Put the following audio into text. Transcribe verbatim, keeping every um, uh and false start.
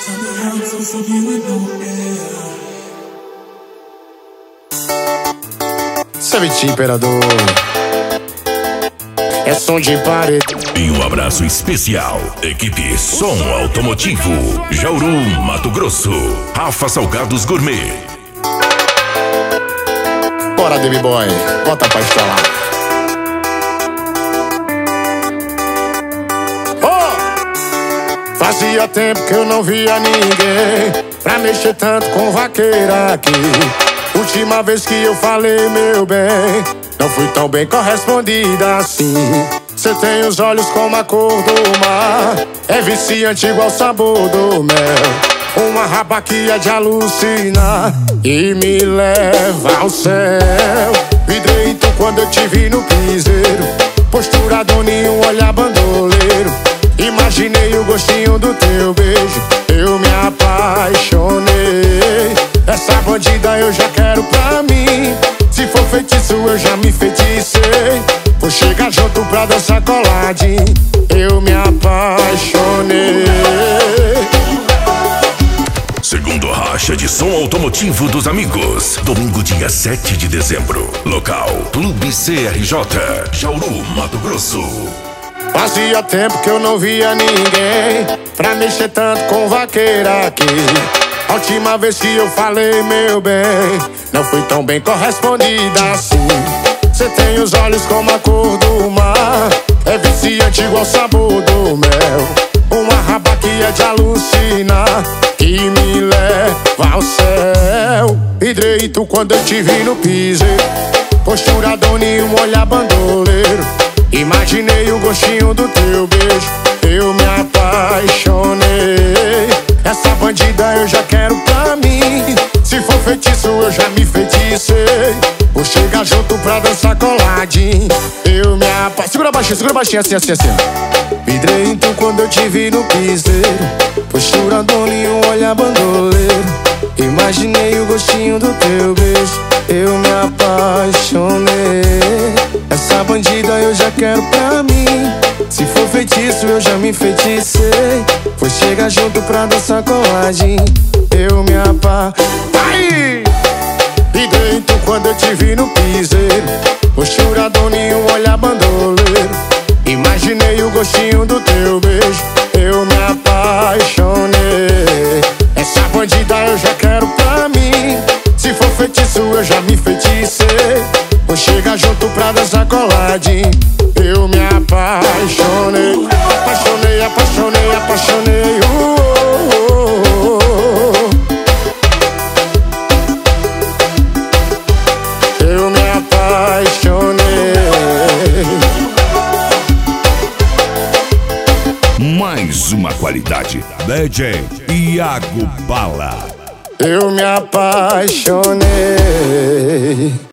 Savage Imperador. É som de parede. E um abraço especial, equipe Som Automotivo, Jauru, Mato Grosso, Rafa Salgados Gourmet. Bora, Demi Boy, bota pra instalar. Oh! Fazia tempo que eu não via ninguém pra mexer tanto com vaqueira aqui. Última vez que eu falei, meu bem, não fui tão bem correspondida assim. Cê tem os olhos como a cor do mar, é viciante igual o sabor do mel. Uma raba que é de alucinar e me leva ao céu. Vidrei então quando eu te vi no piseiro, postura doninho, olhar bandoleiro. Imaginei o gostinho do teu beijo, eu me apaixonei. Essa bandida eu já quero pra mim, se for feitiço eu já me feticei. Vou chegar junto pra dançar coladinho, eu me apaixonei. Segundo racha de som automotivo dos amigos, domingo dia sete de dezembro. Local, Clube C R J, Jauru, Mato Grosso. Fazia tempo que eu não via ninguém pra mexer tanto com vaqueira aqui. A última vez que eu falei, meu bem, não fui tão bem correspondida assim. Cê tem os olhos como a cor do mar, é viciante igual o sabor do mel. Uma raba que é de alucinar, que me leva ao céu. Vidrei tu quando eu te vi no piseiro, postura doninho, um olhar bandoleiro. Imaginei o gostinho do teu beijo, eu me apaixonei. Essa bandida eu já quero pra mim, se for feitiço eu já me feticei. Vou chegar junto pra dançar coladinho, eu me apaixonei. Segura baixinho, segura baixinho, assim, assim, assim. Vidrei então quando eu te vi no piseiro, postura doninho, um olhar bandoleiro. Imaginei o gostinho do teu beijo, eu me apaixonei. Essa bandida eu já quero pra mim, se for feitiço eu já me feticei. Vou chegar junto pra dançar coladinho, eu me apaixonei. E dentro quando eu te vi no piseiro, postura doninho, um olhar bandoleiro. Imaginei o gostinho do teu beijo, eu me apaixonei. Essa bandida eu já quero pra mim, se for feitiço eu já me feticei. Vou chegar junto pra dançar coladinho, eu me apaixonei. Apaixonei, apaixonei, apaixonei, uh, uh, uh, uh. Eu me apaixonei. Mais uma qualidade, D J Iago Bala. Eu me apaixonei.